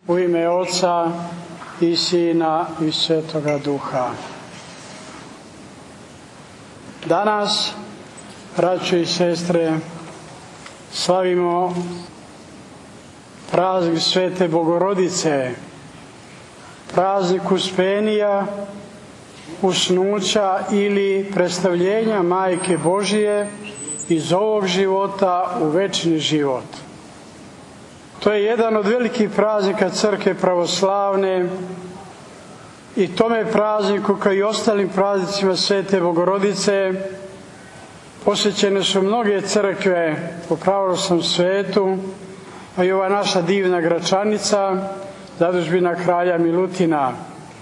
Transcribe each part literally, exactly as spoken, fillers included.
U ime Oca i Sina i Svetoga Duha. Danas, braćo i sestre, slavimo praznik Svete Bogorodice, praznik uspenija, usnuća ili predstavljenja Majke Božije iz ovog života u večni život. To je jedan od velikih praznika Crkve pravoslavne i tome prazniku, kao i ostalim praznicima Svete Bogorodice, posvećene su mnoge crkve po pravoslavnom svetu, a i ova naša divna Gračanica, zadužbina kralja Milutina.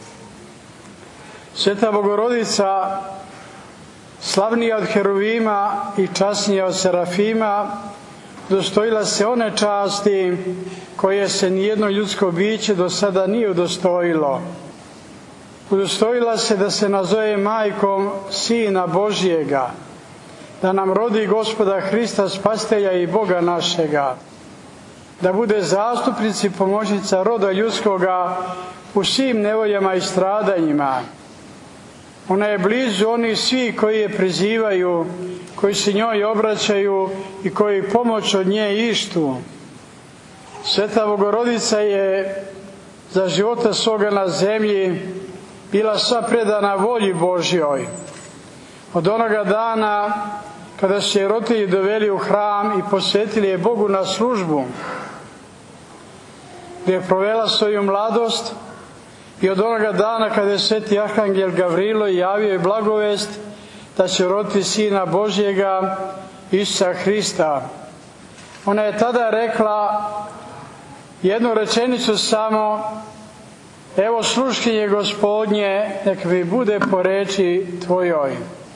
Sveta Bogorodica, slavnija od Heruvima i časnija od Serafima, udostojila se one časti koje se nijedno ljudsko biće do sada nije udostojilo. Udostojila se da se nazove majkom Sina Božjega, da nam rodi Gospoda Hrista Spasitelja i Boga našega, da bude zastupnica i pomoćnica roda ljudskoga u svim nevoljama i stradanjima. Ona je blizu onih svi koji je prizivaju, koji se njoj obraćaju i koji pomoć od nje ištu. Sveta Bogorodica je za života svoga na zemlji bila sva predana volji Božjoj. Od onoga dana kada su je roditelji doveli u hram i posvetili je Bogu na službu, gdje je provela svoju mladost, i od onoga dana kada je sveti arhangel Gavrilo javio je blagovest da će roditi Sina Božjega, Isusa Hrista. Ona je tada rekla jednu rečenicu samo: evo sluškinje Gospodnje, nek mi bude po reči Tvojoj.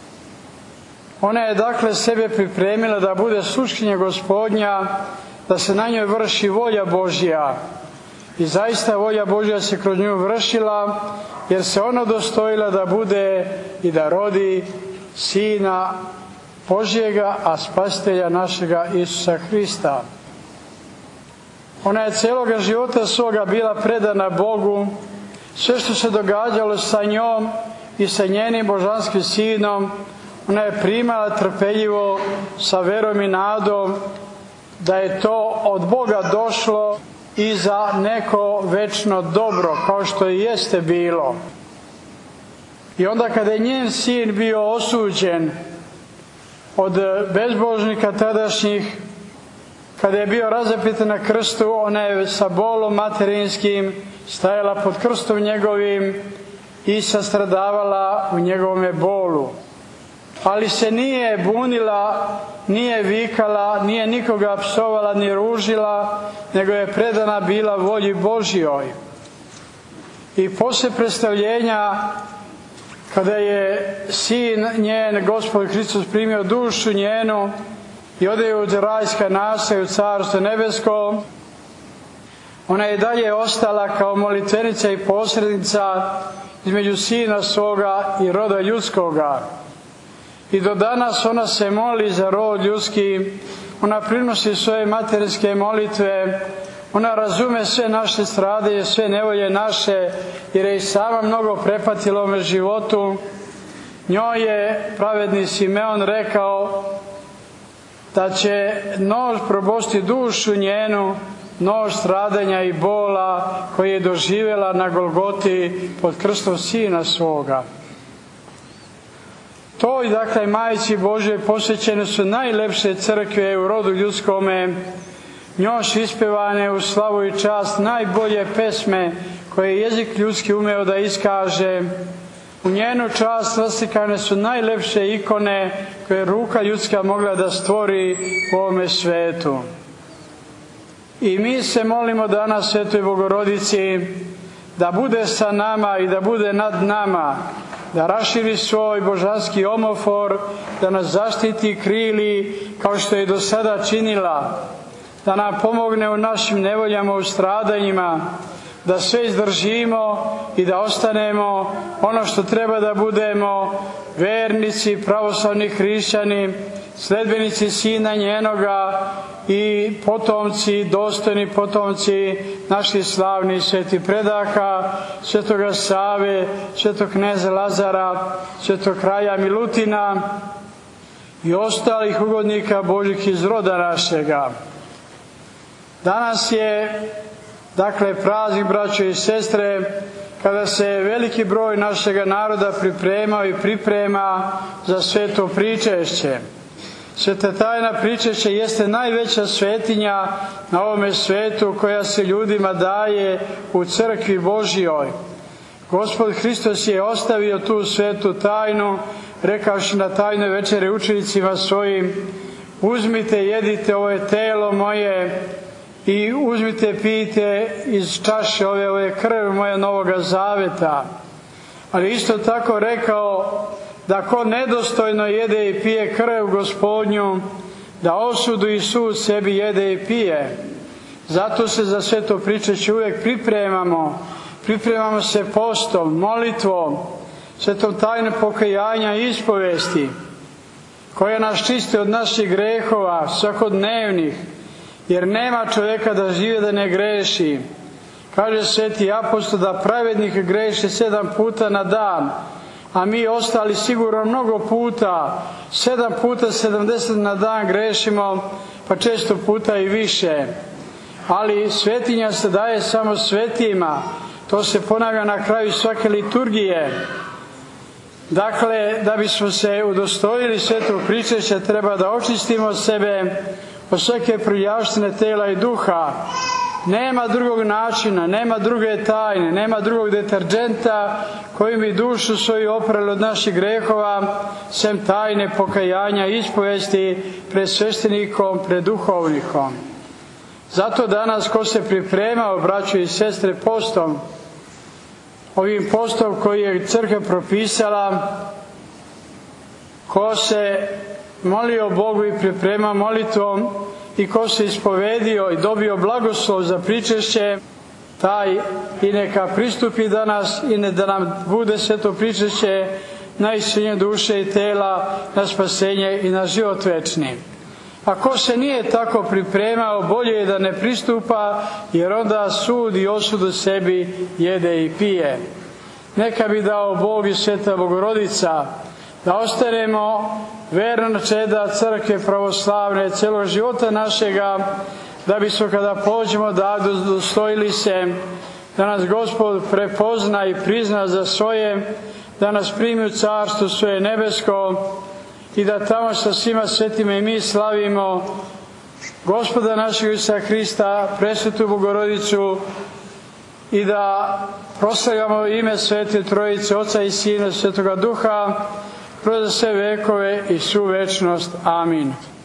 Ona je dakle sebe pripremila da bude sluškinja Gospodnja, da se na njoj vrši volja Božja. I zaista volja Božja se kroz nju vršila, jer se ona dostojila da bude i da rodi Sina Božjega, a Spasitelja našega Isusa Hrista. Ona je cijeloga života svoga bila predana Bogu. Sve što se događalo sa njom i sa njenim božanskim Sinom, ona je primala trpeljivo sa verom i nadom da je to od Boga došlo i za neko večno dobro, kao što i jeste bilo. I onda kada je njen sin bio osuđen od bezbožnika tadašnjih, kada je bio razapet na krstu, ona je sa bolom materinskim stajala pod krstom njegovim i sastradavala u njegovome bolu. Ali se nije bunila, nije vikala, nije nikoga psovala ni ružila, nego je predana bila volji Božjoj. I poslije predstavljenja, kada je sin njen, Gospod Hristos, primio dušu njenu i odeo u rajska naselja u Carstvo nebesko, ona je dalje ostala kao molitvenica i posrednica između Sina svoga i roda ljudskoga. I do danas ona se moli za rod ljudski, ona prinosi svoje materinske molitve, ona razume sve naše strade, sve nevolje naše, jer je i sama mnogo prepatila u ovome životu. Njoj je pravedni Simeon rekao da će nož probosti dušu njenu, nož stradanja i bola koji je doživjela na Golgoti pod krstom Sina svoga. Toj, dakle, Majci Božjoj posvećene su najlepše crkve u rodu ljudskome, njoj su ispevane u slavu i čast najbolje pesme koje je jezik ljudski umeo da iskaže. U njenu čast naslikane su najlepše ikone koje je ruka ljudska mogla da stvori u ovome svetu. I mi se molimo danas Svetoj Bogorodici da bude sa nama i da bude nad nama, da raširi svoj božanski omofor, da nas zaštiti i krili kao što je do sada činila, da nam pomogne u našim nevoljama, u stradanjima, da sve izdržimo i da ostanemo ono što treba da budemo, vernici, pravoslavni hrišćani sledbenici Sina njenoga i potomci, dostojni potomci naših slavnih svetih predaka, svetoga Save, svetog kneza Lazara, svetog kralja Milutina i ostalih ugodnika Božjih iz roda našega. Danas je, dakle, praznik, braćo i sestre, kada se veliki broj našega naroda pripremao i priprema za sveto pričešće. Sveta tajna pričešće jeste najveća svetinja na ovome svetu koja se ljudima daje u crkvi Božjoj. Gospod Hristos je ostavio tu svetu tajnu, rekavši na tajnoj večeri učenicima svojim: uzmite, jedite, ovo je telo moje, i uzmite, pijte iz čaše ove, ovo je krv moja novoga zaveta. Ali isto tako rekao da ko nedostojno jede i pije krv Gospodnju, da osudu i sud sebi jede i pije. Zato se za sveto pričešće uvijek pripremamo. Pripremamo se postom, molitvom, svetom tajne pokajanja i ispovesti, koja nas čisti od naših grehova svakodnevnih, jer nema čovjeka da žive da ne greši. Kaže sveti apostol da pravednik greši sedam puta na dan, a mi ostali sigurno mnogo puta, sedam puta sedamdeset na dan grešimo, pa često puta i više. Ali svetinja se daje samo svetima, to se ponavlja na kraju svake liturgije. Dakle, da bismo se udostojili svetog pričešća, treba da očistimo sebe od svake prljavštine tela i duha. Nema drugog načina, nema druge tajne, nema drugog deterđenta kojim bi dušu svoju oprali od naših grehova, sem tajne pokajanja i ispovesti pred sveštenikom, pred duhovnikom. Zato danas, ko se pripremao, braćo i sestre, postom, ovim postom koji je crkva propisala, ko se molio Bogu i pripremao molitvom i ko se ispovedio i dobio blagoslov za pričešće, taj i neka pristupi danas i ne da nam bude sveto pričešće na isceljenje duše i tela, na spasenje i na život večni. A ko se nije tako pripremao, bolje je da ne pristupa, jer onda sud i osudu sebi jede i pije. Neka bi dao Bog i Sveta Bogorodica da ostanemo verna čeda crkve pravoslavne celog života našega, da bismo kada pođemo odavde dostojili se da nas Gospod prepozna i prizna za svoje, da nas primi u carstvo svoje nebesko i da tamo sa svima svetima i mi slavimo Gospoda našeg Isusa Hrista, presvetu Bogorodicu, i da proslavljamo ime Svete Trojice, Oca i Sina i Svetoga Duha, kroz sve vekove i svu večnost. Amin.